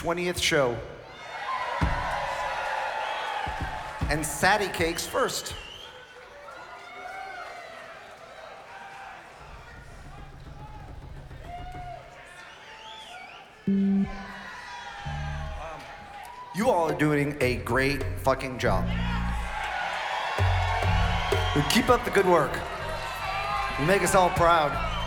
20th show. And Sadie Cakes first. You all are doing a great fucking job. Keep up the good work. You make us all proud.